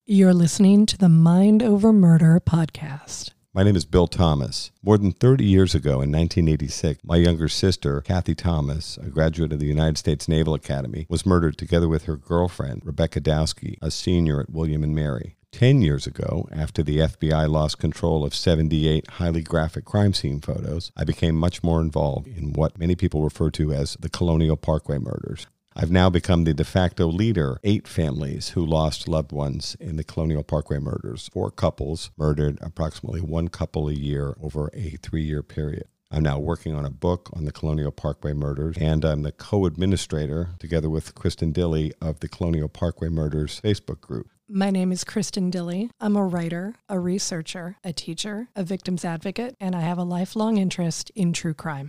You're listening to the Mind Over Murder podcast. My name is Bill Thomas. More than 30 years ago, in 1986, my younger sister, Kathy Thomas, a graduate of the United States Naval Academy, was murdered together with her girlfriend, Rebecca Dowski, a senior at William & Mary. 10 years ago, after the FBI lost control of 78 highly graphic crime scene photos, I became much more involved in what many people refer to as the Colonial Parkway murders. I've now become the de facto leader, 8 families who lost loved ones in the Colonial Parkway murders. 4 couples murdered, approximately 1 couple a year over a 3-year period. I'm now working on a book on the Colonial Parkway murders, and I'm the co-administrator, together with Kristen Dilley, of the Colonial Parkway Murders Facebook group. My name is Kristen Dilley. I'm a writer, a researcher, a teacher, a victim's advocate, and I have a lifelong interest in true crime.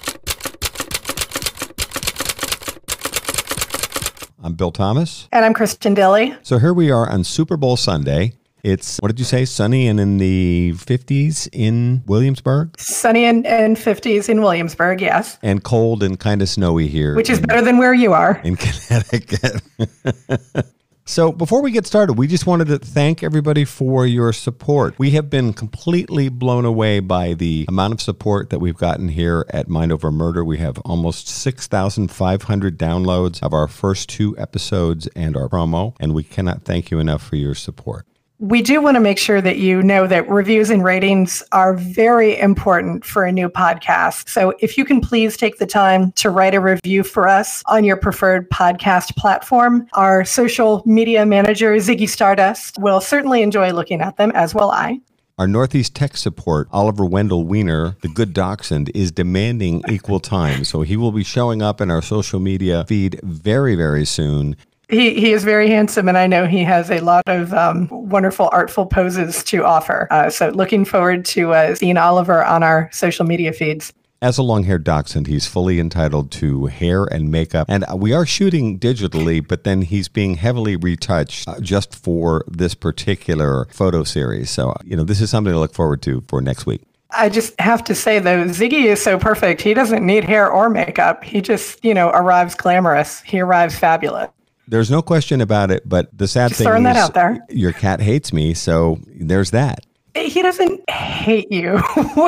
I'm Bill Thomas. And I'm Kristen Dilley. So here we are on Super Bowl Sunday. It's, what did you say, sunny and in the 50s in Williamsburg? Sunny and 50s in Williamsburg, yes. And cold and kind of snowy here. Which is better than where you are. In Connecticut. So before we get started, we just wanted to thank everybody for your support. We have been completely blown away by the amount of support that we've gotten here at Mind Over Murder. We have almost 6,500 downloads of our first 2 episodes and our promo, and we cannot thank you enough for your support. We do want to make sure that you know that reviews and ratings are very important for a new podcast. So if you can please take the time to write a review for us on your preferred podcast platform, our social media manager, Ziggy Stardust, will certainly enjoy looking at them, as will I. Our Northeast Tech support, Oliver Wendell Weiner, the good dachshund, is demanding equal time. So he will be showing up in our social media feed very, very soon. He is very handsome, and I know he has a lot of wonderful, artful poses to offer. So looking forward to seeing Oliver on our social media feeds. As a long-haired dachshund, he's fully entitled to hair and makeup. And we are shooting digitally, but then he's being heavily retouched just for this particular photo series. So, this is something to look forward to for next week. I just have to say, though, Ziggy is so perfect. He doesn't need hair or makeup. He just, arrives glamorous. He arrives fabulous. There's no question about it, but the sad thing is that out there. Your cat hates me, so there's that. He doesn't hate you.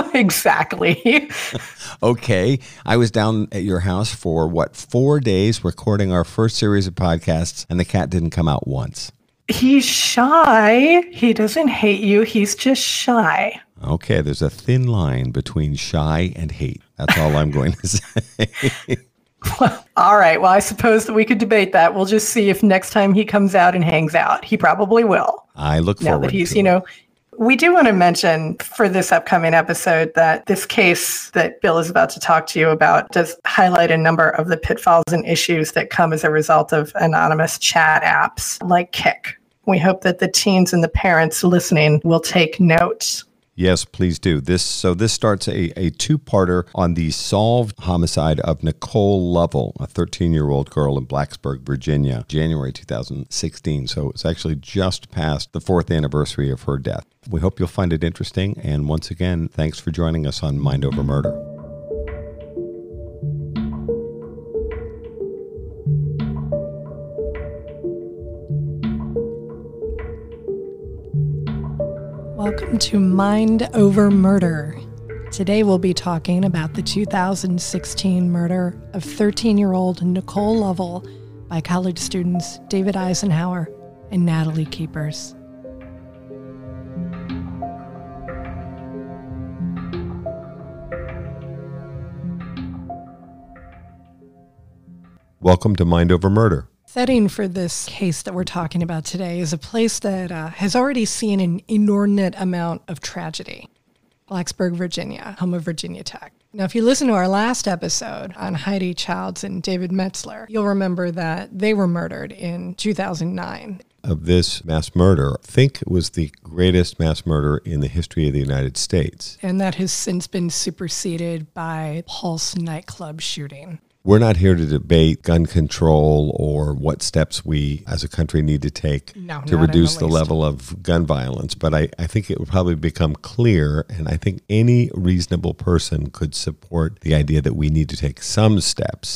Exactly. Okay. I was down at your house for, 4 days recording our first series of podcasts, and the cat didn't come out once. He's shy. He doesn't hate you. He's just shy. Okay. There's a thin line between shy and hate. That's all I'm going to say. All right. Well, I suppose that we could debate that. We'll just see if next time he comes out and hangs out. He probably will. I look forward to it. Now that he's, we do want to mention for this upcoming episode that this case that Bill is about to talk to you about does highlight a number of the pitfalls and issues that come as a result of anonymous chat apps like Kik. We hope that the teens and the parents listening will take note. Yes, please do. This starts a 2-parter on the solved homicide of Nicole Lovell, a 13-year-old girl in Blacksburg, Virginia, January 2016. So it's actually just past the 4th anniversary of her death. We hope you'll find it interesting. And once again, thanks for joining us on Mind Over Murder. Welcome to Mind Over Murder. Today we'll be talking about the 2016 murder of 13-year-old Nicole Lovell by college students David Eisenhower and Natalie Keepers. Welcome to Mind Over Murder. Setting for this case that we're talking about today is a place that has already seen an inordinate amount of tragedy. Blacksburg, Virginia, home of Virginia Tech. Now, if you listen to our last episode on Heidi Childs and David Metzler, you'll remember that they were murdered in 2009. Of this mass murder, I think it was the greatest mass murder in the history of the United States. And that has since been superseded by Pulse nightclub shooting. We're not here to debate gun control or what steps we as a country need to take to reduce the level of gun violence. But I think it would probably become clear, and I think any reasonable person could support the idea that we need to take some steps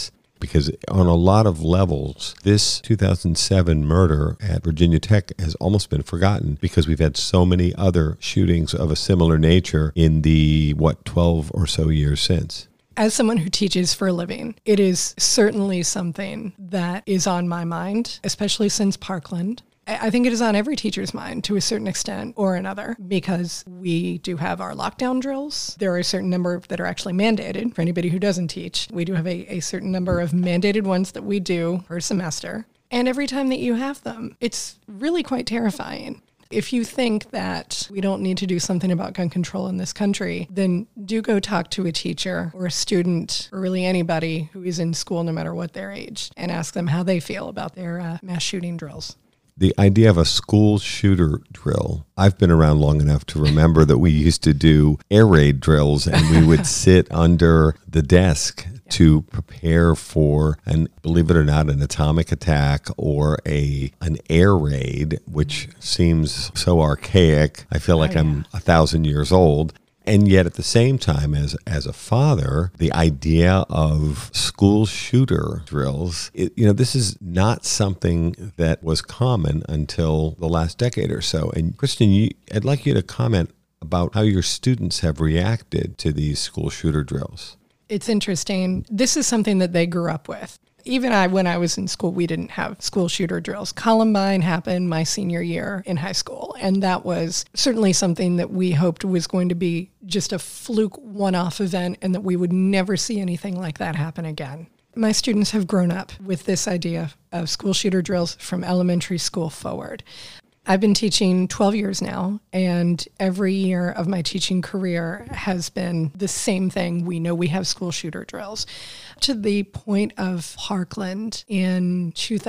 because on a lot of levels, this 2007 murder at Virginia Tech has almost been forgotten because we've had so many other shootings of a similar nature in the, 12 or so years since. As someone who teaches for a living, it is certainly something that is on my mind, especially since Parkland. I think it is on every teacher's mind to a certain extent or another, because we do have our lockdown drills. There are a certain number that are actually mandated for anybody who doesn't teach. We do have a certain number of mandated ones that we do per semester. And every time that you have them, it's really quite terrifying. If you think that we don't need to do something about gun control in this country, then do go talk to a teacher or a student or really anybody who is in school, no matter what their age, and ask them how they feel about their mass shooting drills. The idea of a school shooter drill, I've been around long enough to remember that we used to do air raid drills, and we would sit under the desk to prepare for, and believe it or not, an atomic attack or an air raid, which seems so archaic. I feel like I'm 1,000 years old. And yet at the same time, as a father, the idea of school shooter drills, this is not something that was common until the last decade or so. And Kristen, I'd like you to comment about how your students have reacted to these school shooter drills. It's interesting. This is something that they grew up with. Even when I was in school, we didn't have school shooter drills. Columbine happened my senior year in high school, and that was certainly something that we hoped was going to be just a fluke one-off event and that we would never see anything like that happen again. My students have grown up with this idea of school shooter drills from elementary school forward. I've been teaching 12 years now, and every year of my teaching career has been the same thing. We know we have school shooter drills. To the point of Parkland in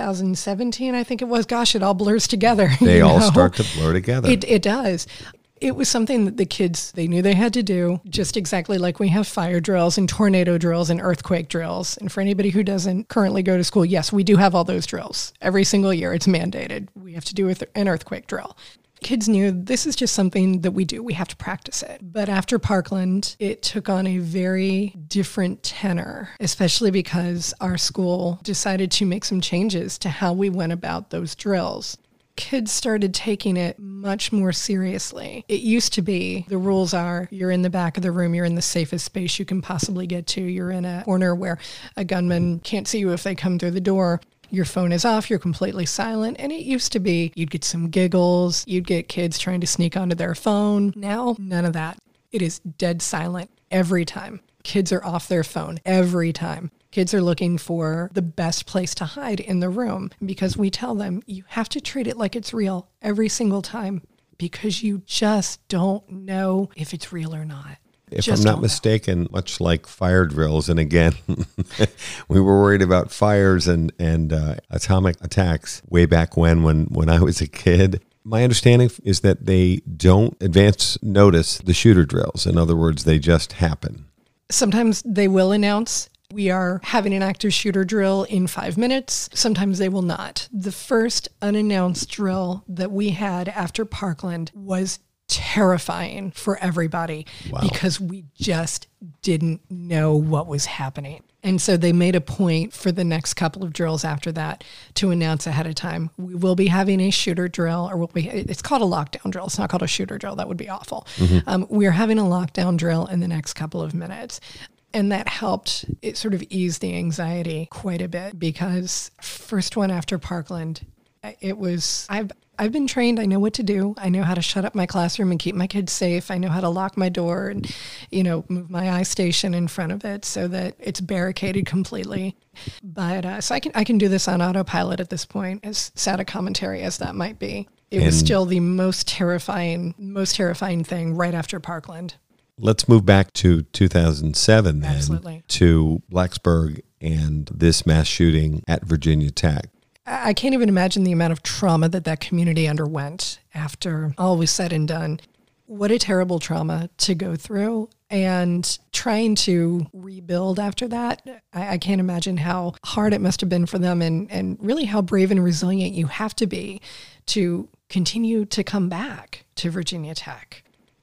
2017, I think it was. Gosh, it all blurs together. They all start to blur together. It does. It was something that the kids, they knew they had to do, just exactly like we have fire drills and tornado drills and earthquake drills. And for anybody who doesn't currently go to school, yes, we do have all those drills. Every single year, it's mandated. We have to do an earthquake drill. Kids knew this is just something that we do. We have to practice it. But after Parkland, it took on a very different tenor, especially because our school decided to make some changes to how we went about those drills. Kids started taking it much more seriously. It used to be the rules are you're in the back of the room, you're in the safest space you can possibly get to, you're in a corner where a gunman can't see you if they come through the door. Your phone is off, you're completely silent. And it used to be you'd get some giggles, you'd get kids trying to sneak onto their phone. Now, none of that. It is dead silent every time. Kids are off their phone every time. Kids are looking for the best place to hide in the room because we tell them you have to treat it like it's real every single time because you just don't know if it's real or not. If I'm not mistaken, much like fire drills, and again, we were worried about fires and atomic attacks way back when I was a kid. My understanding is that they don't advance notice the shooter drills. In other words, they just happen. Sometimes they will announce we are having an active shooter drill in 5 minutes. Sometimes they will not. The first unannounced drill that we had after Parkland was terrifying for everybody because we just didn't know what was happening. And so they made a point for the next couple of drills after that to announce ahead of time, we will be having a shooter drill, or it's called a lockdown drill. It's not called a shooter drill. That would be awful. Mm-hmm. We are having a lockdown drill in the next couple of minutes. And that helped it sort of ease the anxiety quite a bit because first one after Parkland, it was, I've been trained. I know what to do. I know how to shut up my classroom and keep my kids safe. I know how to lock my door and, move my eye station in front of it so that it's barricaded completely. But so I can do this on autopilot at this point, as sad a commentary as that might be. It was still the most terrifying thing right after Parkland. Let's move back to 2007 then. Absolutely. To Blacksburg and this mass shooting at Virginia Tech. I can't even imagine the amount of trauma that community underwent after all was said and done. What a terrible trauma to go through, and trying to rebuild after that. I can't imagine how hard it must have been for them and really how brave and resilient you have to be to continue to come back to Virginia Tech.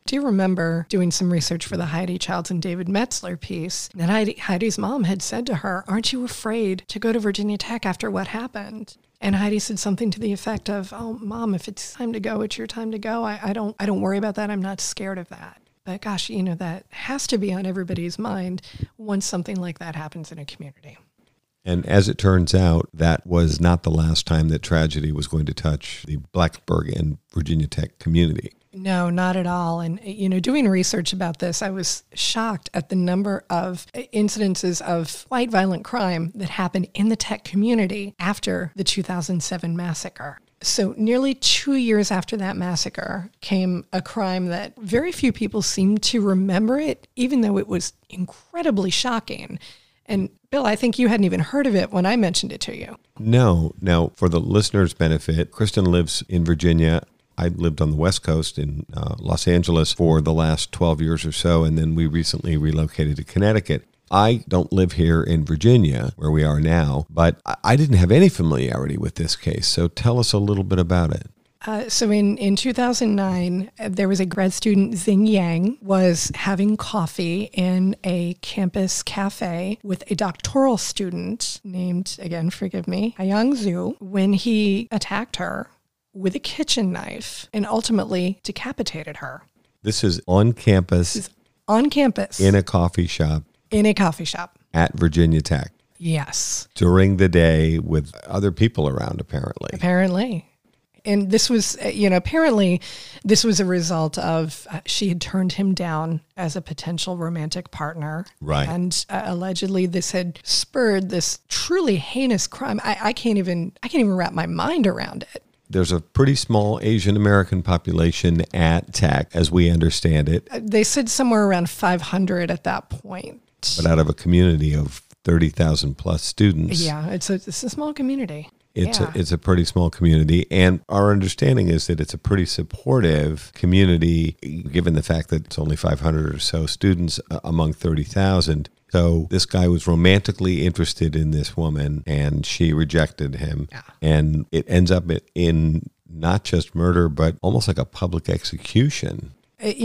do remember doing some research for the Heidi Childs and David Metzler piece. And Heidi's mom had said to her, "Aren't you afraid to go to Virginia Tech after what happened?" And Heidi said something to the effect of, "Oh, Mom, if it's time to go, it's your time to go. I don't worry about that. I'm not scared of that." But gosh, that has to be on everybody's mind once something like that happens in a community. And as it turns out, that was not the last time that tragedy was going to touch the Blacksburg and Virginia Tech community. No, not at all. And, doing research about this, I was shocked at the number of incidences of quite violent crime that happened in the Tech community after the 2007 massacre. So nearly 2 years after that massacre came a crime that very few people seem to remember it, even though it was incredibly shocking. And Bill, I think you hadn't even heard of it when I mentioned it to you. No. Now, for the listeners' benefit, Kristen lives in Virginia. I lived on the West Coast in Los Angeles for the last 12 years or so, and then we recently relocated to Connecticut. I don't live here in Virginia, where we are now, but I didn't have any familiarity with this case. So tell us a little bit about it. So in 2009, there was a grad student, Xing Yang, was having coffee in a campus cafe with a doctoral student named, again, forgive me, Haiyang Zhu, when he attacked her with a kitchen knife and ultimately decapitated her. This is on campus. On campus. In a coffee shop. In a coffee shop. At Virginia Tech. Yes. During the day with other people around, apparently. Apparently. And this was, apparently this was a result of she had turned him down as a potential romantic partner. Right. And allegedly this had spurred this truly heinous crime. I can't even wrap my mind around it. There's a pretty small Asian American population at Tech, as we understand it. They said somewhere around 500 at that point. But out of a community of 30,000 plus students. Yeah, it's a small community. It's a pretty small community, and our understanding is that it's a pretty supportive community, given the fact that it's only 500 or so students among 30,000. So this guy was romantically interested in this woman, and she rejected him. Yeah. And it ends up in not just murder, but almost like a public execution.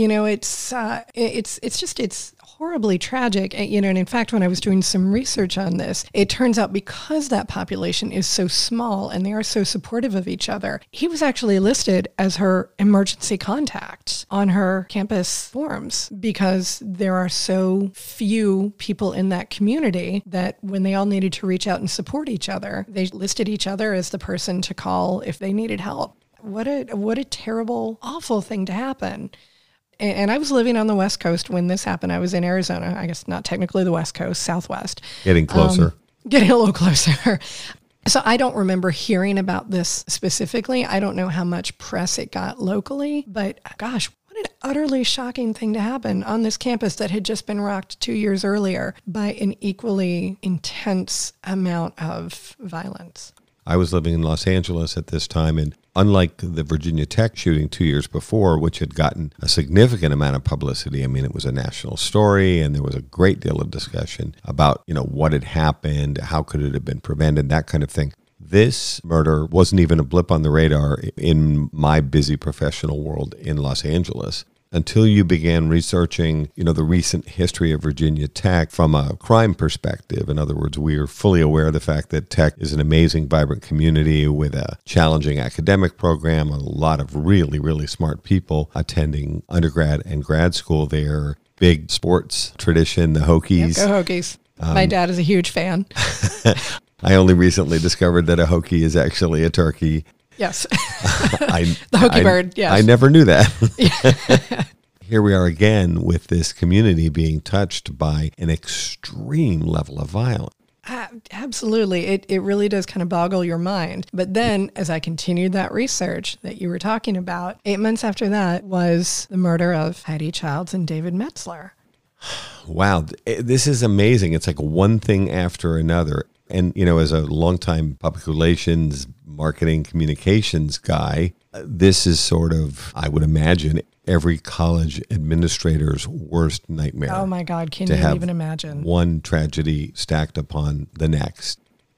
It's horribly tragic. And in fact, when I was doing some research on this, it turns out because that population is so small and they are so supportive of each other, he was actually listed as her emergency contact on her campus forums because there are so few people in that community that when they all needed to reach out and support each other, they listed each other as the person to call if they needed help. What a terrible, awful thing to happen. And I was living on the West Coast when this happened. I was in Arizona, I guess not technically the West Coast, Southwest. Getting closer. Getting a little closer. So I don't remember hearing about this specifically. I don't know how much press it got locally, but gosh, what an utterly shocking thing to happen on this campus that had just been rocked 2 years earlier by an equally intense amount of violence. I was living in Los Angeles at this time, and unlike the Virginia Tech shooting 2 years before, which had gotten a significant amount of publicity, I mean, it was a national story, and there was a great deal of discussion about, what had happened, how could it have been prevented, that kind of thing. This murder wasn't even a blip on the radar in my busy professional world in Los Angeles until you began researching, the recent history of Virginia Tech from a crime perspective. In other words, we are fully aware of the fact that Tech is an amazing, vibrant community with a challenging academic program, a lot of really, really smart people attending undergrad and grad school there. Big sports tradition, the Hokies. Yep, go Hokies. My dad is a huge fan. I only recently discovered that a Hokie is actually a turkey. Yes. The Hokie bird, yes. I never knew that. Here we are again with this community being touched by an extreme level of violence. Absolutely. It really does kind of boggle your mind. But then as I continued that research that you were talking about, 8 months after that was the murder of Heidi Childs and David Metzler. Wow. This is amazing. It's like one thing after another. And, as a longtime public relations, marketing, communications guy, this is sort of, I would imagine, every college administrator's worst nightmare. Oh my God, can you even imagine? One tragedy stacked upon the next.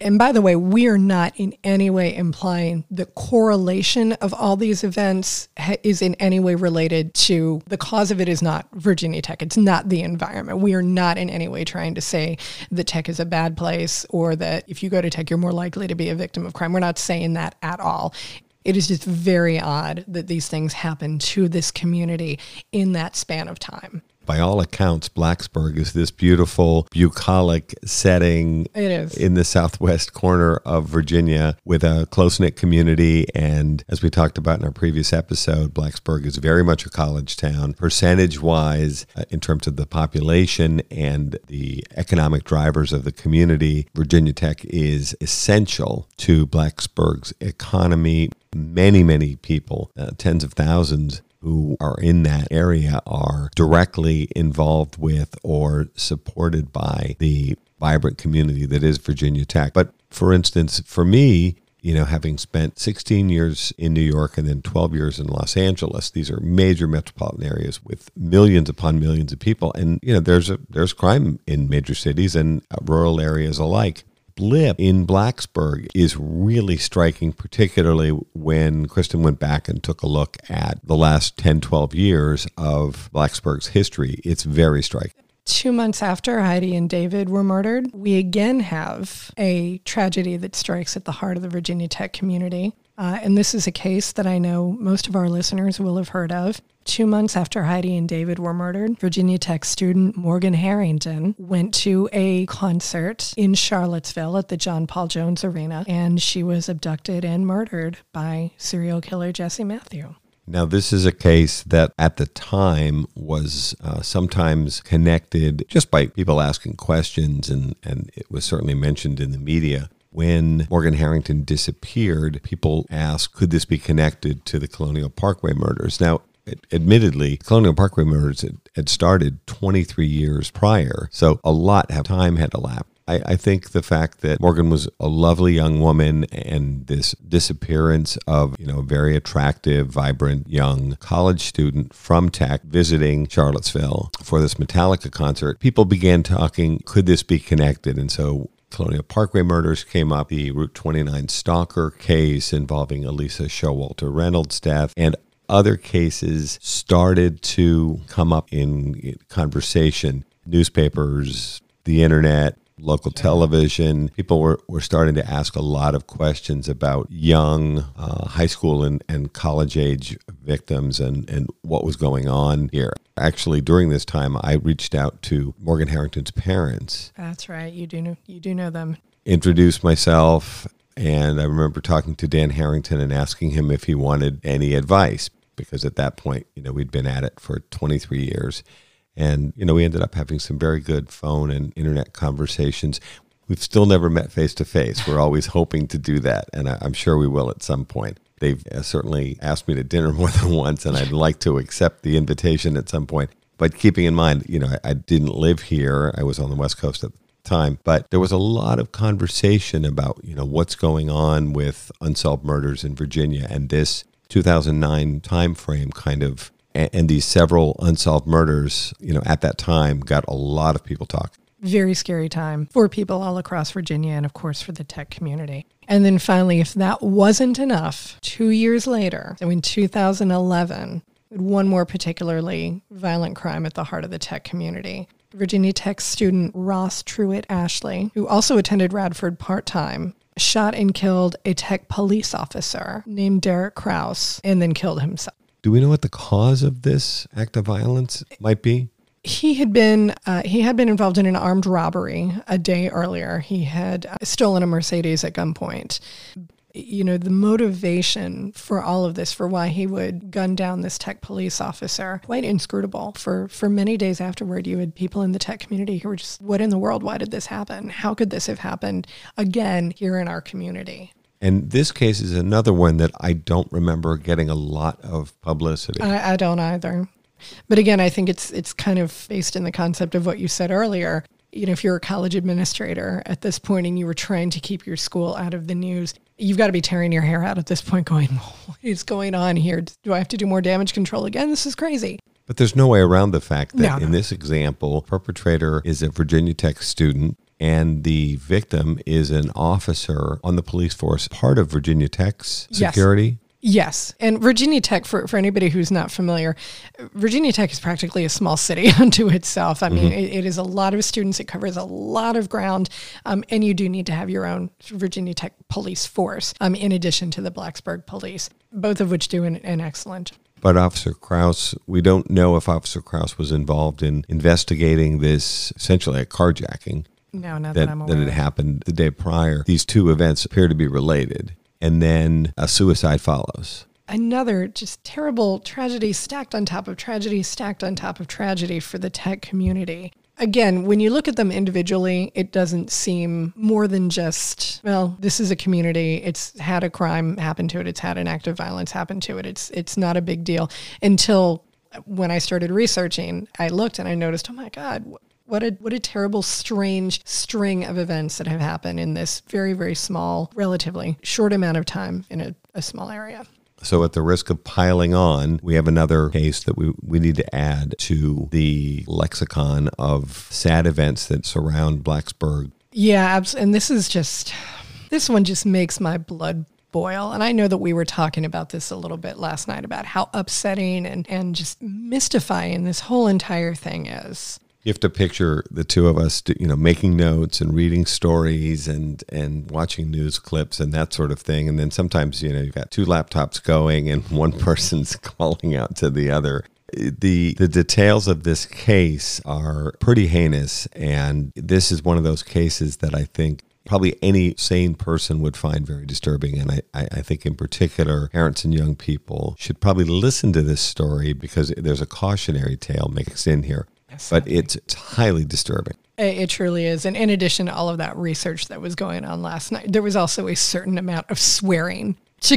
And by the way, we are not in any way implying the correlation of all these events is in any way related to the cause of it is not Virginia Tech. It's not the environment. We are not in any way trying to say that Tech is a bad place or that if you go to Tech, you're more likely to be a victim of crime. We're not saying that at all. It is just very odd that these things happen to this community in that span of time. By all accounts, Blacksburg is this beautiful, bucolic setting in the southwest corner of Virginia with a close-knit community. And as we talked about in our previous episode, Blacksburg is very much a college town. Percentage-wise, in terms of the population and the economic drivers of the community, Virginia Tech is essential to Blacksburg's economy. Many, many people, tens of thousands, who are in that area are directly involved with or supported by the vibrant community that is Virginia Tech. But for instance, for me, having spent 16 years in New York and then 12 years in Los Angeles, these are major metropolitan areas with millions upon millions of people. And, there's crime in major cities and rural areas alike. Blip in Blacksburg is really striking, particularly when Kristen went back and took a look at the last 10, 12 years of Blacksburg's history. It's very striking. 2 months after Heidi and David were murdered, we again have a tragedy that strikes at the heart of the Virginia Tech community. And this is a case that I know most of our listeners will have heard of. 2 months after Heidi and David were murdered, Virginia Tech student Morgan Harrington went to a concert in Charlottesville at the John Paul Jones Arena, and she was abducted and murdered by serial killer Jesse Matthew. Now, this is a case that at the time was sometimes connected just by people asking questions, and it was certainly mentioned in the media. When Morgan Harrington disappeared, people asked, could this be connected to the Colonial Parkway murders? Now, admittedly, Colonial Parkway murders had started 23 years prior, so a lot of time had elapsed. I think the fact that Morgan was a lovely young woman and this disappearance of, a very attractive, vibrant young college student from Tech visiting Charlottesville for this Metallica concert, people began talking, could this be connected? And so Colonial Parkway murders came up, the Route 29 stalker case involving Elisa Showalter Reynolds' death, and other cases started to come up in conversation. Newspapers, the internet, local television. People were starting to ask a lot of questions about young high school and college age victims and what was going on here. Actually, during this time, I reached out to Morgan Harrington's parents. That's right. You do know them. Introduced myself, and I remember talking to Dan Harrington and asking him if he wanted any advice, because at that point, we'd been at it for 23 years. And, we ended up having some very good phone and internet conversations. We've still never met face to face. We're always hoping to do that, and I'm sure we will at some point. They've certainly asked me to dinner more than once, and I'd like to accept the invitation at some point. But keeping in mind, I didn't live here. I was on the West Coast at the time. But there was a lot of conversation about, what's going on with unsolved murders in Virginia, and this 2009 timeframe kind of, and these several unsolved murders, at that time got a lot of people talking. Very scary time for people all across Virginia and, of course, for the Tech community. And then finally, if that wasn't enough, 2 years later, so in 2011, one more particularly violent crime at the heart of the Tech community. Virginia Tech student Ross Truitt Ashley, who also attended Radford part-time, shot and killed a Tech police officer named Derek Kraus and then killed himself. Do we know what the cause of this act of violence might be? He had been involved in an armed robbery a day earlier. He had stolen a Mercedes at gunpoint. The motivation for all of this, for why he would gun down this Tech police officer, quite inscrutable. For many days afterward, you had people in the Tech community who were just, what in the world? Why did this happen? How could this have happened again here in our community? And this case is another one that I don't remember getting a lot of publicity. I don't either. But again, I think it's kind of based in the concept of what you said earlier. If you're a college administrator at this point and you were trying to keep your school out of the news, you've got to be tearing your hair out at this point going, what is going on here? Do I have to do more damage control again? This is crazy. But there's no way around the fact that in this example, perpetrator is a Virginia Tech student, And the victim is an officer on the police force, part of Virginia Tech's security. Yes. And Virginia Tech, for anybody who's not familiar, Virginia Tech is practically a small city unto itself. I mean, it is a lot of students. It covers a lot of ground. And you do need to have your own Virginia Tech police force, in addition to the Blacksburg police, both of which do an excellent. But Officer Krause, we don't know if Officer Krause was involved in investigating this, essentially a carjacking. No, not that I'm aware that had happened the day prior. These two events appear to be related. And then a suicide follows. Another just terrible tragedy stacked on top of tragedy, stacked on top of tragedy for the tech community. Again, when you look at them individually, it doesn't seem more than just, well, this is a community. It's had a crime happen to it. It's had an act of violence happen to it. It's not a big deal. Until when I started researching, I looked and I noticed, oh my God, what a terrible, strange string of events that have happened in this very, very small, relatively short amount of time in a small area. So at the risk of piling on, we have another case that we need to add to the lexicon of sad events that surround Blacksburg. Yeah, and this one just makes my blood boil. And I know that we were talking about this a little bit last night about how upsetting and just mystifying this whole entire thing is. You have to picture the two of us, making notes and reading stories and watching news clips and that sort of thing. And then sometimes, you've got two laptops going and one person's calling out to the other. The details of this case are pretty heinous. And this is one of those cases that I think probably any sane person would find very disturbing. And I think in particular, parents and young people should probably listen to this story because there's a cautionary tale mixed in here. But it's highly disturbing. It truly is. And in addition to all of that research that was going on last night, there was also a certain amount of swearing to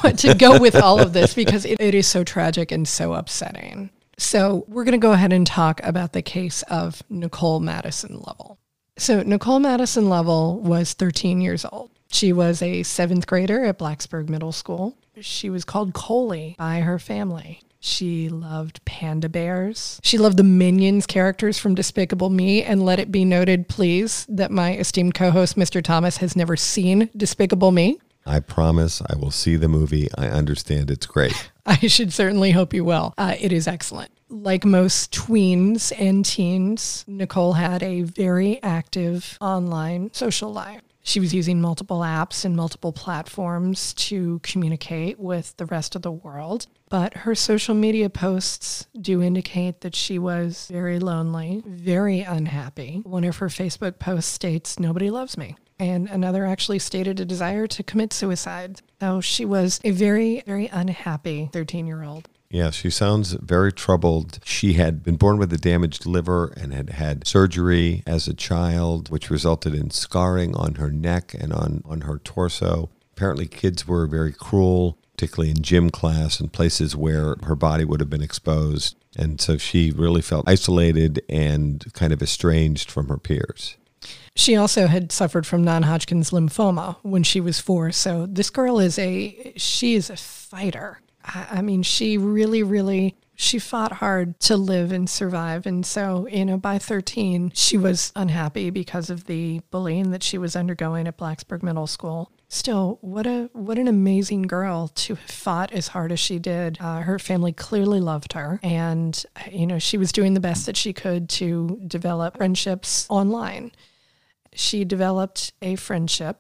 go with all of this because it is so tragic and so upsetting. So we're going to go ahead and talk about the case of Nicole Madison Lovell. So Nicole Madison Lovell was 13 years old. She was a 7th grader at Blacksburg Middle School. She was called Coley by her family. She loved panda bears. She loved the Minions characters from Despicable Me. And let it be noted, please, that my esteemed co-host, Mr. Thomas, has never seen Despicable Me. I promise I will see the movie. I understand it's great. I should certainly hope you will. It is excellent. Like most tweens and teens, Nicole had a very active online social life. She was using multiple apps and multiple platforms to communicate with the rest of the world. But her social media posts do indicate that she was very lonely, very unhappy. One of her Facebook posts states, "Nobody loves me." And another actually stated a desire to commit suicide. So she was a very, very unhappy 13-year-old. Yeah, she sounds very troubled. She had been born with a damaged liver and had had surgery as a child, which resulted in scarring on her neck and on her torso. Apparently, kids were very cruel, particularly in gym class and places where her body would have been exposed. And so she really felt isolated and kind of estranged from her peers. She also had suffered from non-Hodgkin's lymphoma when she was 4. So this girl is a fighter. I mean, she really, she fought hard to live and survive. And so, by 13, she was unhappy because of the bullying that she was undergoing at Blacksburg Middle School. Still, what an amazing girl to have fought as hard as she did. Her family clearly loved her. And, she was doing the best that she could to develop friendships online. She developed a friendship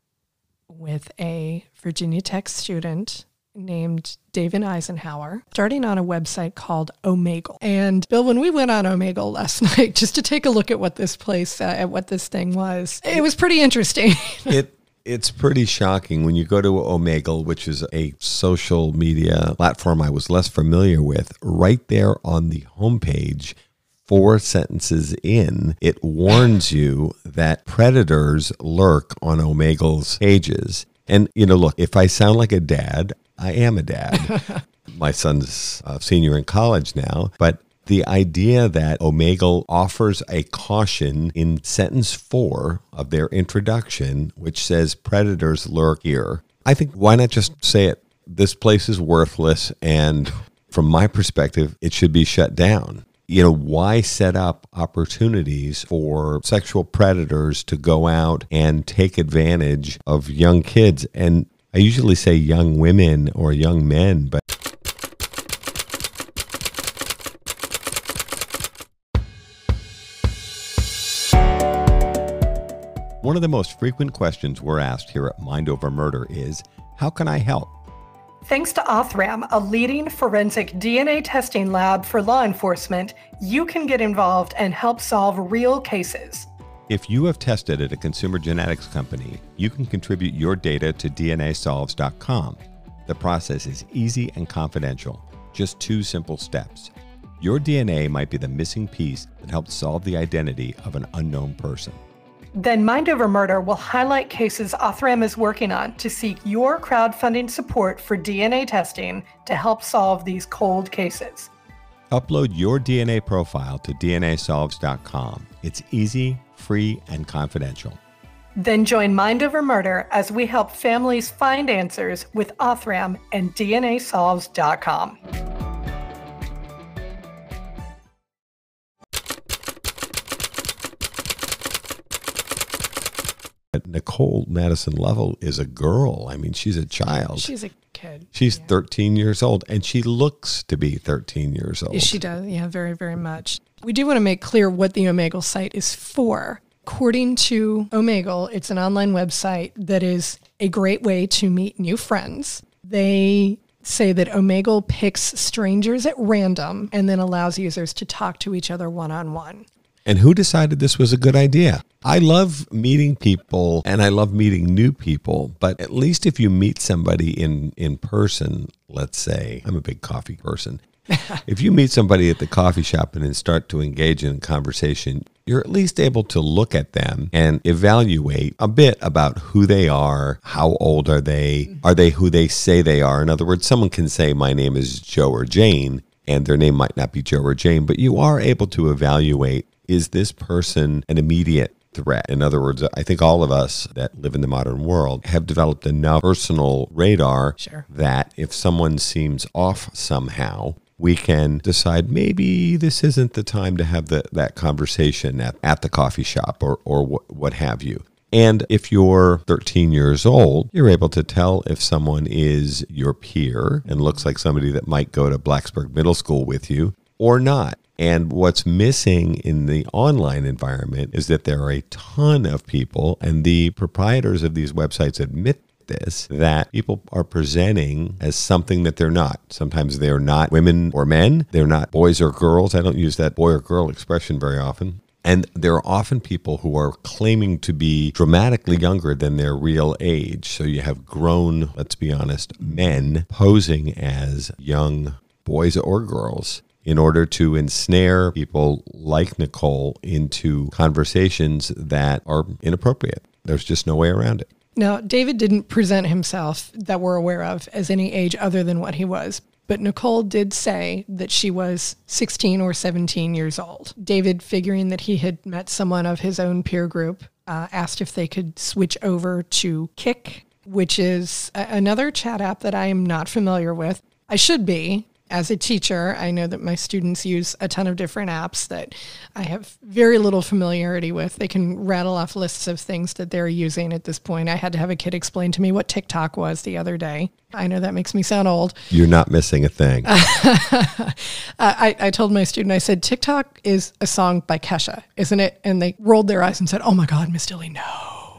with a Virginia Tech student named David Eisenhower, starting on a website called Omegle. And Bill, when we went on Omegle last night, just to take a look at what this place, at what this thing was, it was pretty interesting. It's pretty shocking when you go to Omegle, which is a social media platform I was less familiar with. Right there on the homepage, 4 sentences in, it warns you that predators lurk on Omegle's pages. And, look, if I sound like a dad, I am a dad. My son's a senior in college now, but the idea that Omegle offers a caution in sentence 4 of their introduction, which says predators lurk here, I think why not just say it? This place is worthless, and from my perspective, it should be shut down. Why set up opportunities for sexual predators to go out and take advantage of young kids? And I usually say young women or young men, but one of the most frequent questions we're asked here at Mind Over Murder is, how can I help? Thanks to Othram, a leading forensic DNA testing lab for law enforcement, you can get involved and help solve real cases. If you have tested at a consumer genetics company, you can contribute your data to DNAsolves.com. The process is easy and confidential. Just 2 simple steps. Your DNA might be the missing piece that helps solve the identity of an unknown person. Then Mind Over Murder will highlight cases Othram is working on to seek your crowdfunding support for DNA testing to help solve these cold cases. Upload your DNA profile to DNAsolves.com. It's easy, free, and confidential. Then join Mind Over Murder as we help families find answers with Othram and DNAsolves.com. Nicole Madison Lovell is a girl. I mean, she's a child. She's a kid. She's 13 years old, and she looks to be 13 years old. She does, yeah, very, very much. We do want to make clear what the Omegle site is for. According to Omegle, it's an online website that is a great way to meet new friends. They say that Omegle picks strangers at random and then allows users to talk to each other one-on-one. And who decided this was a good idea? I love meeting people and I love meeting new people, but at least if you meet somebody in person, let's say, I'm a big coffee person. If you meet somebody at the coffee shop and then start to engage in a conversation, you're at least able to look at them and evaluate a bit about who they are, how old are they who they say they are? In other words, someone can say, my name is Joe or Jane, and their name might not be Joe or Jane, but you are able to evaluate, is this person an immediate threat? In other words, I think all of us that live in the modern world have developed enough personal radar that if someone seems off somehow, we can decide maybe this isn't the time to have that conversation at the coffee shop or what have you. And if you're 13 years old, you're able to tell if someone is your peer and looks like somebody that might go to Blacksburg Middle School with you or not. And what's missing in the online environment is that there are a ton of people, and the proprietors of these websites admit this, that people are presenting as something that they're not. Sometimes they're not women or men. They're not boys or girls. I don't use that boy or girl expression very often. And there are often people who are claiming to be dramatically younger than their real age. So you have grown, let's be honest, men posing as young boys or girls in order to ensnare people like Nicole into conversations that are inappropriate. There's just no way around it. Now, David didn't present himself that we're aware of as any age other than what he was. But Nicole did say that she was 16 or 17 years old. David, figuring that he had met someone of his own peer group, asked if they could switch over to Kik, which is another chat app that I am not familiar with. I should be. As a teacher, I know that my students use a ton of different apps that I have very little familiarity with. They can rattle off lists of things that they're using at this point. I had to have a kid explain to me what TikTok was the other day. I know that makes me sound old. You're not missing a thing. I told my student, I said, TikTok is a song by Kesha, isn't it? And they rolled their eyes and said, oh my God, Miss Dilly, no.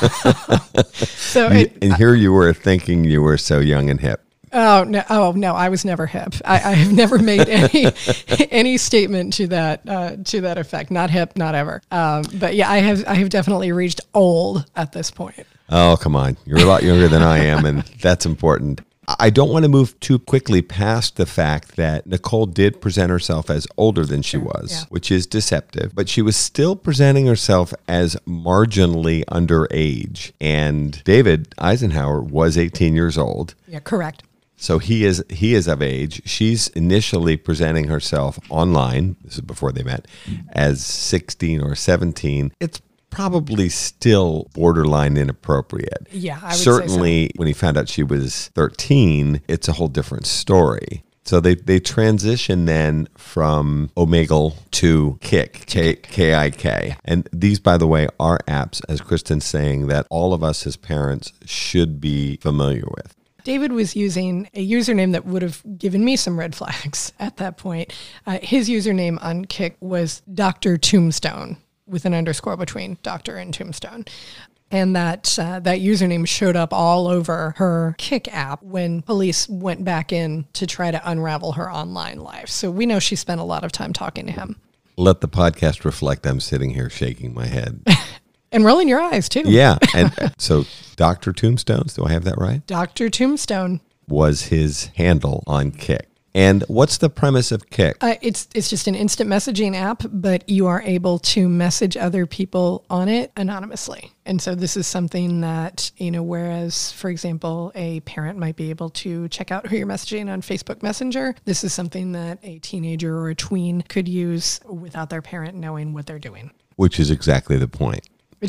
And here you were thinking you were so young and hip. Oh no! I was never hip. I have never made any statement to that effect. Not hip, not ever. But yeah, I have definitely reached old at this point. Oh, come on! You're a lot younger than I am, and that's important. I don't want to move too quickly past the fact that Nicole did present herself as older than she was, which is deceptive, but she was still presenting herself as marginally underage. And David Eisenhower was 18 years old. Yeah, correct. So he is of age. She's initially presenting herself online, this is before they met, as 16 or 17. It's probably still borderline inappropriate. Yeah, I would Certainly, say so. When he found out she was 13, it's a whole different story. So they transition then from Omegle to Kik, K-I-K. And these, by the way, are apps, as Kristen's saying, that all of us as parents should be familiar with. David was using a username that would have given me some red flags at that point. His username on Kik was Dr. Tombstone, with an underscore between Doctor and Tombstone. And that username showed up all over her Kik app when police went back in to try to unravel her online life. So we know she spent a lot of time talking to him. Let the podcast reflect. I'm sitting here shaking my head. And rolling your eyes, too. Yeah. And so Dr. Tombstones, do I have that right? Dr. Tombstone was his handle on Kik. And what's the premise of Kik? It's just an instant messaging app, but you are able to message other people on it anonymously. And so this is something that, whereas, for example, a parent might be able to check out who you're messaging on Facebook Messenger, this is something that a teenager or a tween could use without their parent knowing what they're doing. Which is exactly the point.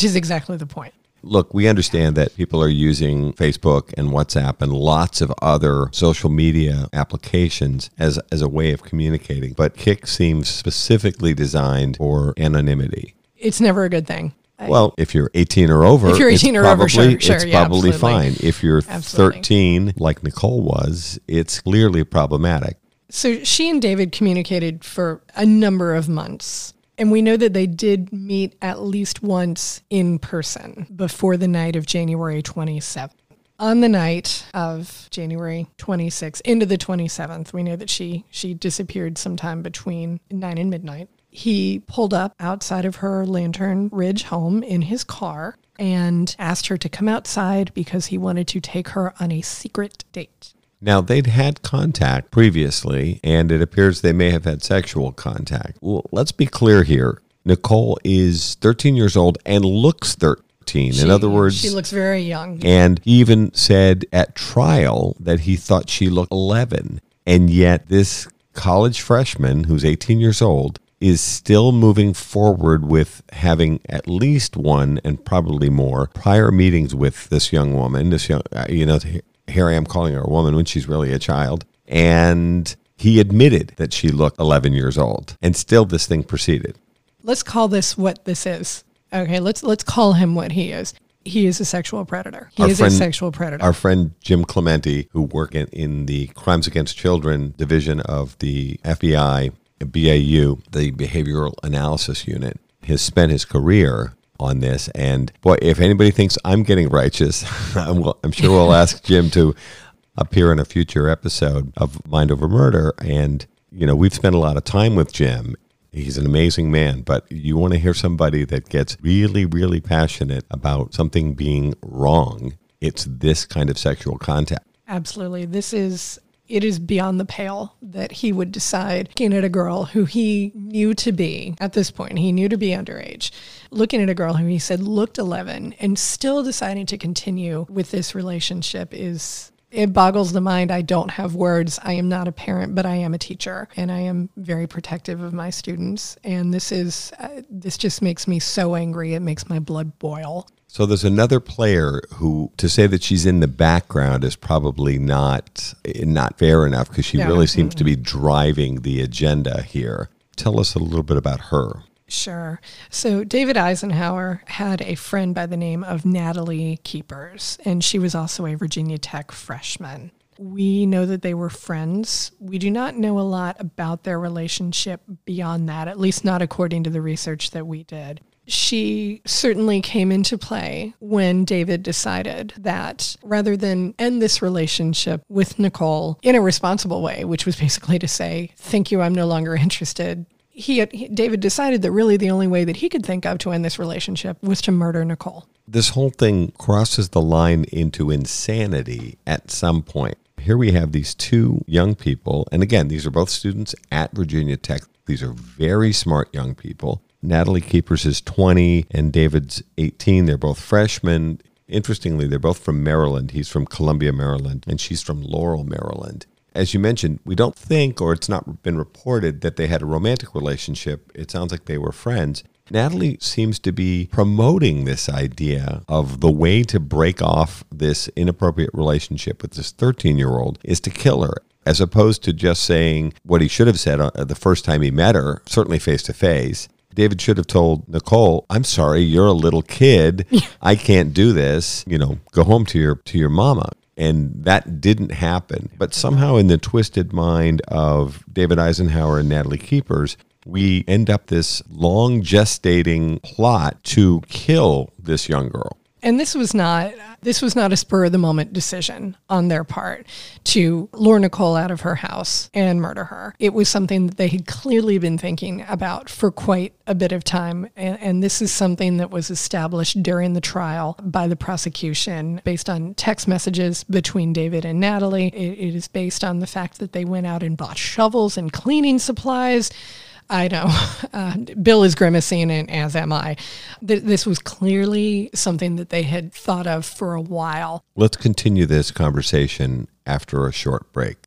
Look, we understand that people are using Facebook and WhatsApp and lots of other social media applications as a way of communicating, but Kik seems specifically designed for anonymity. It's never a good thing. Well, if you're 18 or over, it's probably fine. If you're 13, like Nicole was, it's clearly problematic. So she and David communicated for a number of months. And we know that they did meet at least once in person before the night of January 27th. On the night of January 26th into the 27th, we know that she disappeared sometime between 9 and midnight. He pulled up outside of her Lantern Ridge home in his car and asked her to come outside because he wanted to take her on a secret date. Now, they'd had contact previously, and it appears they may have had sexual contact. Well, let's be clear here. Nicole is 13 years old and looks 13. In other words, she looks very young. And he even said at trial that he thought she looked 11. And yet this college freshman, who's 18 years old, is still moving forward with having at least one and probably more prior meetings with this young woman, here I am calling her a woman when she's really a child. And he admitted that she looked 11 years old. And still this thing proceeded. Let's call this what this is. Okay, let's call him what he is. He is a sexual predator. He is a sexual predator. Our friend Jim Clemente, who worked in the Crimes Against Children division of the FBI, BAU, the Behavioral Analysis Unit, has spent his career on this. And boy, if anybody thinks I'm getting righteous, I'm sure we'll ask Jim to appear in a future episode of Mind Over Murder. And, we've spent a lot of time with Jim. He's an amazing man, but you want to hear somebody that gets really, really passionate about something being wrong. It's this kind of sexual contact. Absolutely. It is beyond the pale that he would decide, looking at a girl who he knew to be, at this point, he knew to be underage, looking at a girl who he said looked 11 and still deciding to continue with this relationship it boggles the mind. I don't have words. I am not a parent, but I am a teacher, and I am very protective of my students. And this just makes me so angry. It makes my blood boil. So there's another player who, to say that she's in the background is probably not fair enough, because she really seems to be driving the agenda here. Tell us a little bit about her. Sure. So David Eisenhower had a friend by the name of Natalie Keepers, and she was also a Virginia Tech freshman. We know that they were friends. We do not know a lot about their relationship beyond that, at least not according to the research that we did. She certainly came into play when David decided that rather than end this relationship with Nicole in a responsible way, which was basically to say, thank you, I'm no longer interested, David decided that really the only way that he could think of to end this relationship was to murder Nicole. This whole thing crosses the line into insanity at some point. Here we have these two young people, and again, these are both students at Virginia Tech. These are very smart young people. Natalie Keepers is 20 and David's 18. They're both freshmen. Interestingly, they're both from Maryland. He's from Columbia, Maryland, and she's from Laurel, Maryland. As you mentioned, we don't think, or it's not been reported, that they had a romantic relationship. It sounds like they were friends. Natalie seems to be promoting this idea of the way to break off this inappropriate relationship with this 13-year-old is to kill her. as opposed to just saying what he should have said the first time he met her, certainly face to face. David should have told Nicole, I'm sorry, you're a little kid. I can't do this. Go home to your mama. And that didn't happen. But somehow in the twisted mind of David Eisenhower and Natalie Keepers, we end up this long gestating plot to kill this young girl. And this was not a spur of the moment decision on their part to lure Nicole out of her house and murder her. It was something that they had clearly been thinking about for quite a bit of time. And this is something that was established during the trial by the prosecution based on text messages between David and Natalie. It is based on the fact that they went out and bought shovels and cleaning supplies. I know. Bill is grimacing, and as am I. This was clearly something that they had thought of for a while. Let's continue this conversation after a short break.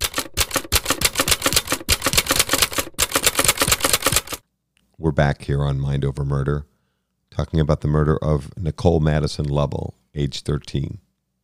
We're back here on Mind Over Murder, talking about the murder of Nicole Madison Lovell, age 13.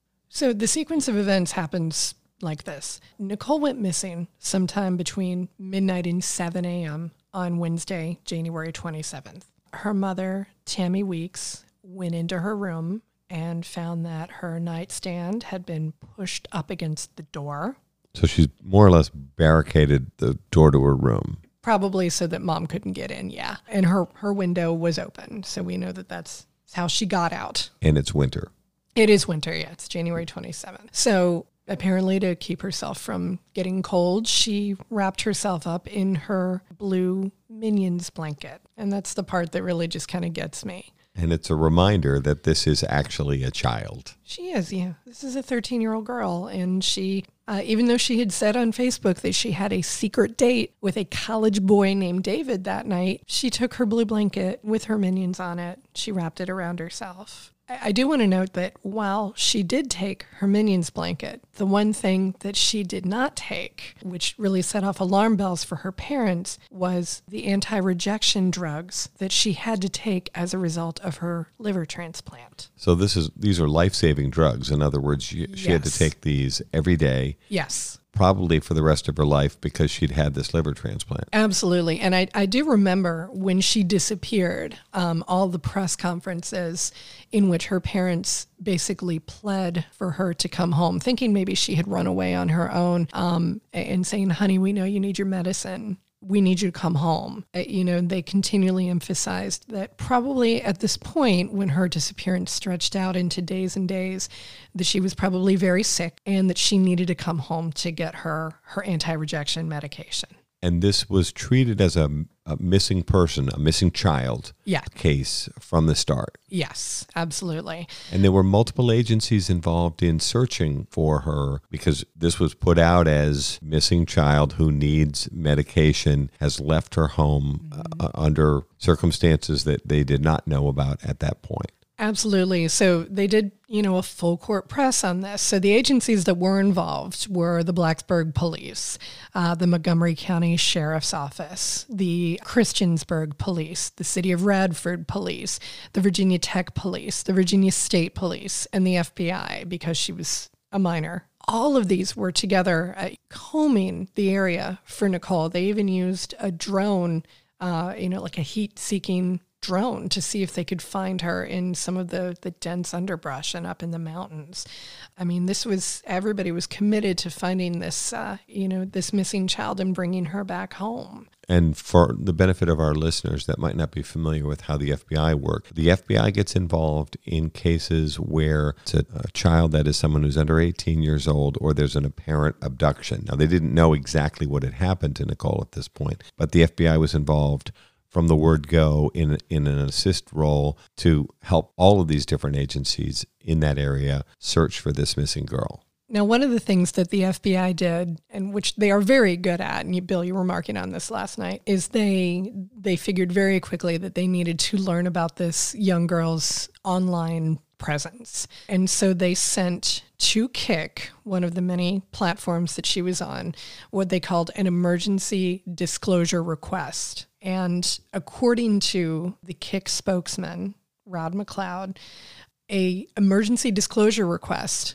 So the sequence of events happens like this. Nicole went missing sometime between midnight and 7 a.m. on Wednesday, January 27th. Her mother, Tammy Weeks, went into her room and found that her nightstand had been pushed up against the door. So she's more or less barricaded the door to her room. Probably so that mom couldn't get in, yeah. And her window was open, so we know that that's how she got out. And it's winter. It is winter, yeah. It's January 27th. So apparently, to keep herself from getting cold, she wrapped herself up in her blue Minions blanket. And that's the part that really just kind of gets me. And it's a reminder that this is actually a child. She is, yeah. This is a 13-year-old girl. And she, even though she had said on Facebook that she had a secret date with a college boy named David that night, she took her blue blanket with her Minions on it. She wrapped it around herself. I do want to note that while she did take her Minions blanket, the one thing that she did not take, which really set off alarm bells for her parents, was the anti-rejection drugs that she had to take as a result of her liver transplant. So these are life-saving drugs. In other words, she had to take these every day. Yes. Probably for the rest of her life because she'd had this liver transplant. Absolutely. And I do remember when she disappeared, all the press conferences in which her parents basically pled for her to come home, thinking maybe she had run away on her own, and saying, honey, we know you need your medicine. We need you to come home. They continually emphasized that probably at this point, when her disappearance stretched out into days and days, that she was probably very sick and that she needed to come home to get her anti-rejection medication. And this was treated as a missing person, a missing child case from the start. Yes, absolutely. And there were multiple agencies involved in searching for her because this was put out as missing child who needs medication, has left her home under circumstances that they did not know about at that point. Absolutely. So they did, a full court press on this. So the agencies that were involved were the Blacksburg Police, the Montgomery County Sheriff's Office, the Christiansburg Police, the City of Radford Police, the Virginia Tech Police, the Virginia State Police, and the FBI, because she was a minor. All of these were together combing the area for Nicole. They even used a drone, like a heat-seeking drone to see if they could find her in some of the dense underbrush and up in the mountains. I mean, everybody was committed to finding this, this missing child and bringing her back home. And for the benefit of our listeners that might not be familiar with how the FBI work, the FBI gets involved in cases where it's a child that is someone who's under 18 years old or there's an apparent abduction. Now, they didn't know exactly what had happened to Nicole at this point, but the FBI was involved from the word go in an assist role to help all of these different agencies in that area search for this missing girl. Now, one of the things that the FBI did, and which they are very good at, and Bill, you were marking on this last night, is they figured very quickly that they needed to learn about this young girl's online presence. And so they sent to Kik, one of the many platforms that she was on, what they called an emergency disclosure request. And according to the Kik spokesman, Rod McLeod, a emergency disclosure request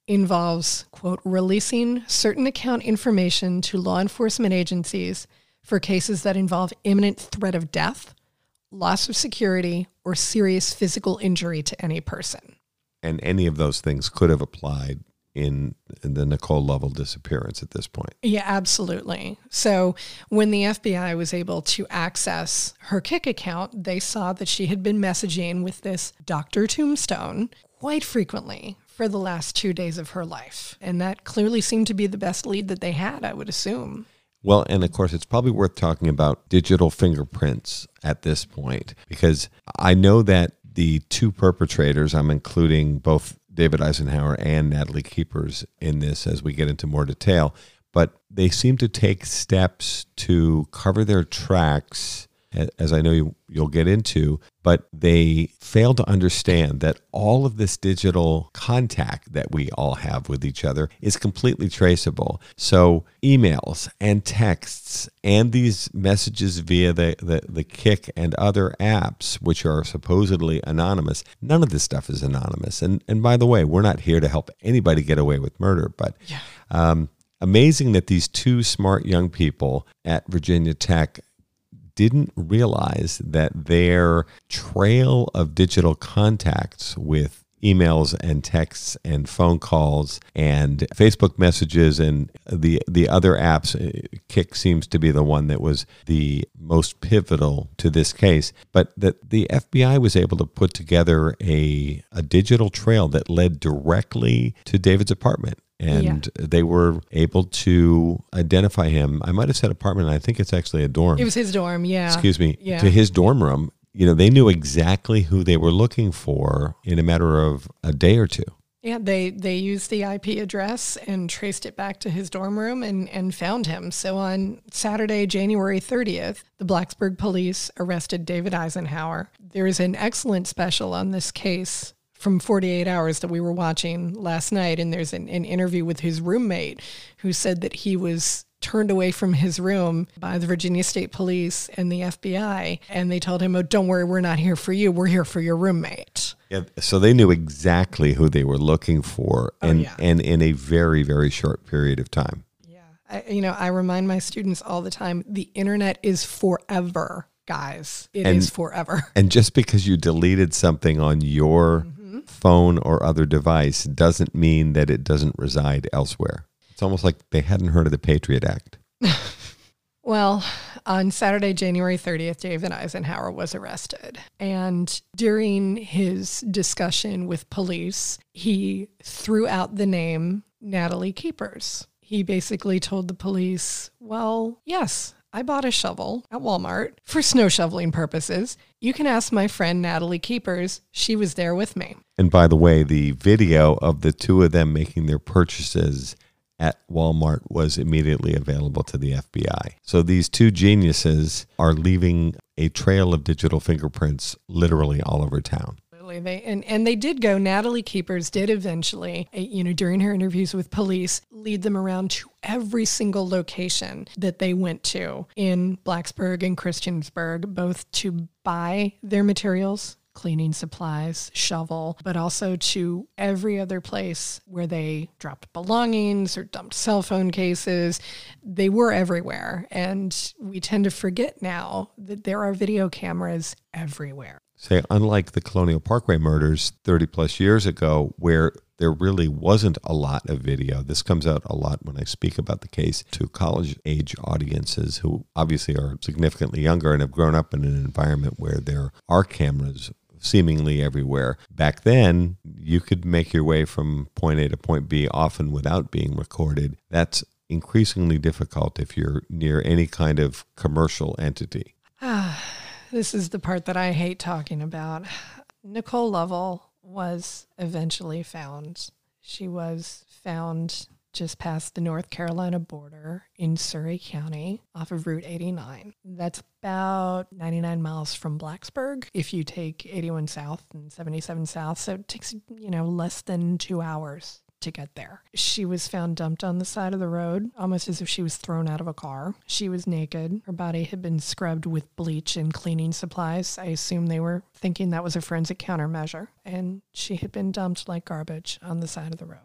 involves, quote, releasing certain account information to law enforcement agencies for cases that involve imminent threat of death, loss of security, or serious physical injury to any person. And any of those things could have applied in the Nicole Lovell disappearance at this point. Yeah, absolutely. So when the FBI was able to access her Kik account, they saw that she had been messaging with this Dr. Tombstone quite frequently for the last 2 days of her life. And that clearly seemed to be the best lead that they had, I would assume. Well, and of course, it's probably worth talking about digital fingerprints at this point, because I know that the two perpetrators, I'm including both David Eisenhower and Natalie Keepers in this as we get into more detail, but they seem to take steps to cover their tracks, as I know you'll get into, but they fail to understand that all of this digital contact that we all have with each other is completely traceable. So emails and texts and these messages via the Kik and other apps, which are supposedly anonymous, none of this stuff is anonymous. And by the way, we're not here to help anybody get away with murder, but amazing that these two smart young people at Virginia Tech didn't realize that their trail of digital contacts with emails and texts and phone calls and Facebook messages and the other apps, Kik seems to be the one that was the most pivotal to this case, but that the FBI was able to put together a digital trail that led directly to David's apartment. And they were able to identify him. I might have said apartment. I think it's actually a dorm. It was his dorm, yeah. Excuse me. Yeah. To his dorm room. You know, they knew exactly who they were looking for in a matter of a day or two. Yeah, they used the IP address and traced it back to his dorm room and found him. So on Saturday, January 30th, the Blacksburg police arrested David Eisenhower. There is an excellent special on this case from 48 Hours that we were watching last night, and there's an interview with his roommate who said that he was turned away from his room by the Virginia State Police and the FBI, and they told him, oh, don't worry, we're not here for you, we're here for your roommate. Yeah, so they knew exactly who they were looking for, and in a very, very short period of time. Yeah, I remind my students all the time, the internet is forever, guys. It is forever. And just because you deleted something on your phone or other device doesn't mean that it doesn't reside elsewhere. It's almost like they hadn't heard of the Patriot Act. Well, on Saturday, January 30th, David Eisenhower was arrested. And during his discussion with police, he threw out the name Natalie Keepers. He basically told the police, well, yes, I bought a shovel at Walmart for snow shoveling purposes. You can ask my friend Natalie Keepers. She was there with me. And by the way, the video of the two of them making their purchases at Walmart was immediately available to the FBI. So these two geniuses are leaving a trail of digital fingerprints literally all over town. And they did go. Natalie Keepers did eventually, during her interviews with police, lead them around to every single location that they went to in Blacksburg and Christiansburg, both to buy their materials, cleaning supplies, shovel, but also to every other place where they dropped belongings or dumped cell phone cases. They were everywhere. And we tend to forget now that there are video cameras everywhere. Say, unlike the Colonial Parkway murders 30 plus years ago, where there really wasn't a lot of video. This comes out a lot when I speak about the case to college-age audiences who obviously are significantly younger and have grown up in an environment where there are cameras seemingly everywhere. Back then, you could make your way from point A to point B often without being recorded. That's increasingly difficult if you're near any kind of commercial entity. This is the part that I hate talking about. Nicole Lovell was eventually found. She was found just past the North Carolina border in Surry County off of Route 89. That's about 99 miles from Blacksburg if you take 81 south and 77 south. So it takes, less than 2 hours to get there. She was found dumped on the side of the road, almost as if she was thrown out of a car. She was naked. Her body had been scrubbed with bleach and cleaning supplies. I assume they were thinking that was a forensic countermeasure. And she had been dumped like garbage on the side of the road.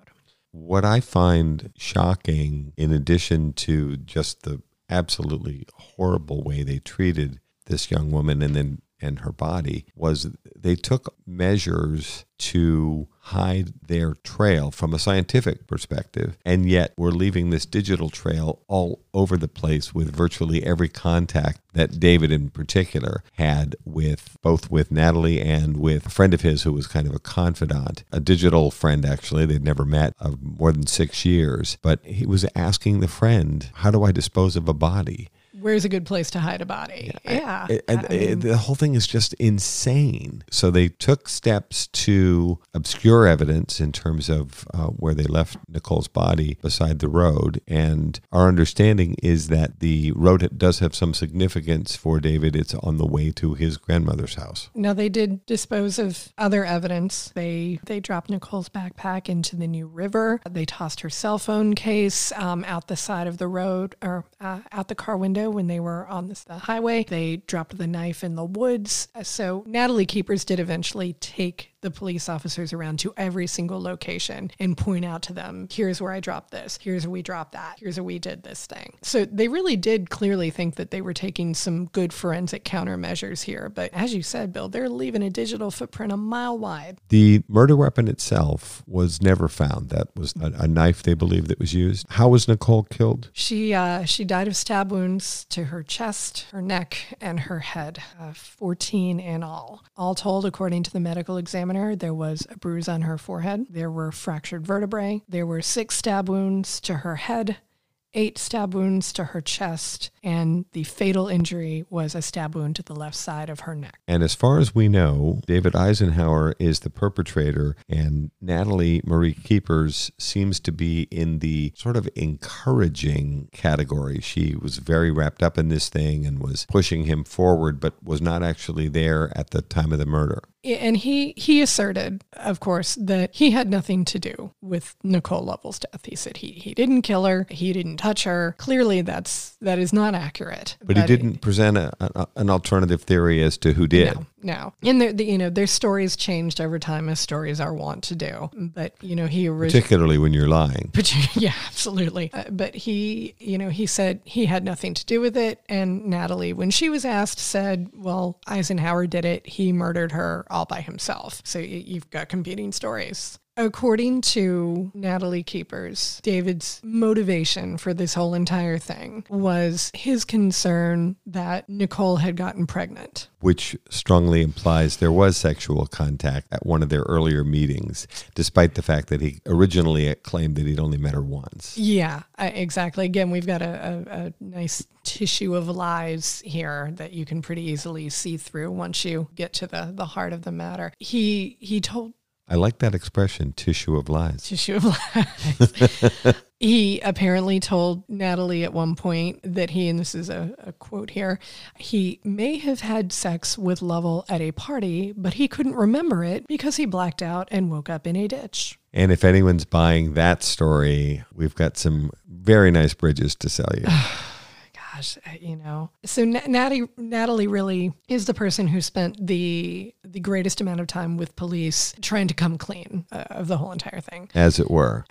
What I find shocking, in addition to just the absolutely horrible way they treated this young woman and her body, was they took measures to hide their trail from a scientific perspective, and yet we're leaving this digital trail all over the place with virtually every contact that David in particular had with Natalie and with a friend of his who was kind of a confidant, a digital friend actually. They'd never met of more than 6 years, but he was asking the friend, how do I dispose of a body? Where's a good place to hide a body? Yeah. The whole thing is just insane. So they took steps to obscure evidence in terms of where they left Nicole's body beside the road. And our understanding is that the road does have some significance for David. It's on the way to his grandmother's house. Now, they did dispose of other evidence. They dropped Nicole's backpack into the New River. They tossed her cell phone case out the side of the road, or out the car window when they were on the highway. They dropped the knife in the woods. So Natalie Keepers did eventually take the police officers around to every single location and point out to them, here's where I dropped this, here's where we dropped that, here's where we did this thing. So they really did clearly think that they were taking some good forensic countermeasures here. But as you said, Bill, they're leaving a digital footprint a mile wide. The murder weapon itself was never found. That was a knife, they believe, that was used. How was Nicole killed? She died of stab wounds to her chest, her neck, and her head, 14 in all. All told, according to the medical examiner, there was a bruise on her forehead. There were fractured vertebrae. There were 6 stab wounds to her head, 8 stab wounds to her chest, and the fatal injury was a stab wound to the left side of her neck. And as far as we know, David Eisenhower is the perpetrator, and Natalie Marie Keepers seems to be in the sort of encouraging category. She was very wrapped up in this thing and was pushing him forward, but was not actually there at the time of the murder. And he asserted, of course, that he had nothing to do with Nicole Lovell's death. He said he didn't kill her, he didn't touch her. Clearly, that is not accurate. But he didn't present an alternative theory as to who did. No. And their stories changed over time, as stories are wont to do. But he particularly when you're lying. Yeah, absolutely. But he said he had nothing to do with it. And Natalie, when she was asked, said, "Well, Eisenhower did it. He murdered her all by himself." So you've got competing stories. According to Natalie Keepers, David's motivation for this whole entire thing was his concern that Nicole had gotten pregnant. Which strongly implies there was sexual contact at one of their earlier meetings, despite the fact that he originally claimed that he'd only met her once. Yeah, exactly. Again, we've got a nice tissue of lies here that you can pretty easily see through once you get to the heart of the matter. He told... I like that expression, tissue of lies. Tissue of lies. He apparently told Natalie at one point that he, and this is a quote here, he may have had sex with Lovell at a party, but he couldn't remember it because he blacked out and woke up in a ditch. And if anyone's buying that story, we've got some very nice bridges to sell you. Gosh, So Natalie really is the person who spent the greatest amount of time with police trying to come clean of the whole entire thing. As it were.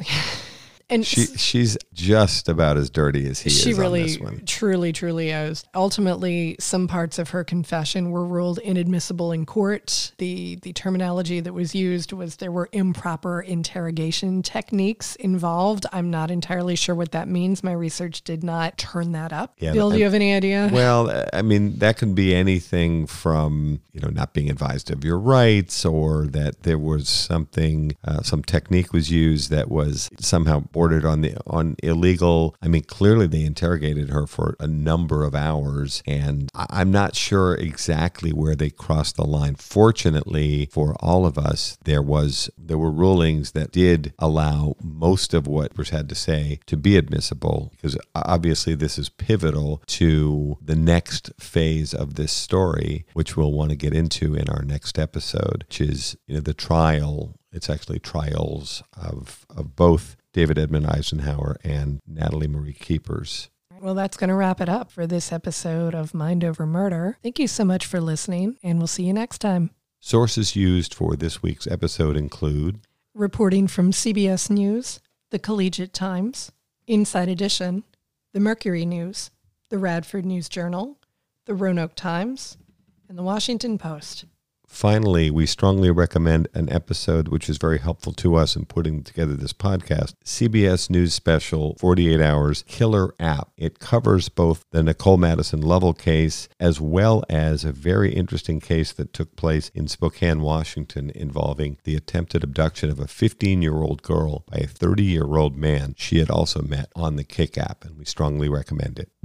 And she's just about as dirty as he is on this one. She really, truly is. Ultimately, some parts of her confession were ruled inadmissible in court. The terminology that was used was there were improper interrogation techniques involved. I'm not entirely sure what that means. My research did not turn that up. Yeah, Bill, do you have any idea? Well, I mean, that can be anything from, not being advised of your rights, or that there was something, some technique was used that was somehow bordered on illegal. I mean, clearly they interrogated her for a number of hours, and I'm not sure exactly where they crossed the line. Fortunately for all of us, there were rulings that did allow most of what was had to say to be admissible, because obviously this is pivotal to the next phase of this story, which we'll want to get into in our next episode, which is the trial. It's actually trials of both David Edmund Eisenhower and Natalie Marie Keepers. Well, that's going to wrap it up for this episode of Mind Over Murder. Thank you so much for listening, and we'll see you next time. Sources used for this week's episode include Reporting from CBS News, the Collegiate Times, Inside Edition, the Mercury News, the Radford News Journal, the Roanoke Times, and the Washington Post. Finally, we strongly recommend an episode which is very helpful to us in putting together this podcast, CBS News Special 48 Hours Killer App. It covers both the Nicole Madison Lovell case as well as a very interesting case that took place in Spokane, Washington, involving the attempted abduction of a 15-year-old girl by a 30-year-old man she had also met on the Kik app, and we strongly recommend it.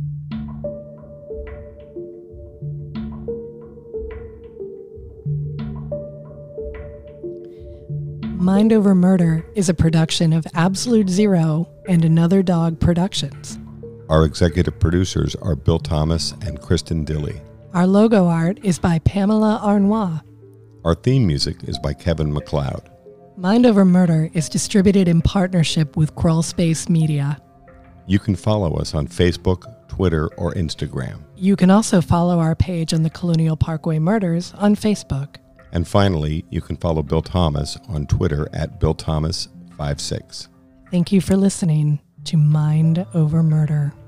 Mind Over Murder is a production of Absolute Zero and Another Dog Productions. Our executive producers are Bill Thomas and Kristen Dilley. Our logo art is by Pamela Arnois. Our theme music is by Kevin MacLeod. Mind Over Murder is distributed in partnership with Crawl Space Media. You can follow us on Facebook, Twitter, or Instagram. You can also follow our page on the Colonial Parkway Murders on Facebook. And finally, you can follow Bill Thomas on Twitter at BillThomas56. Thank you for listening to Mind Over Murder.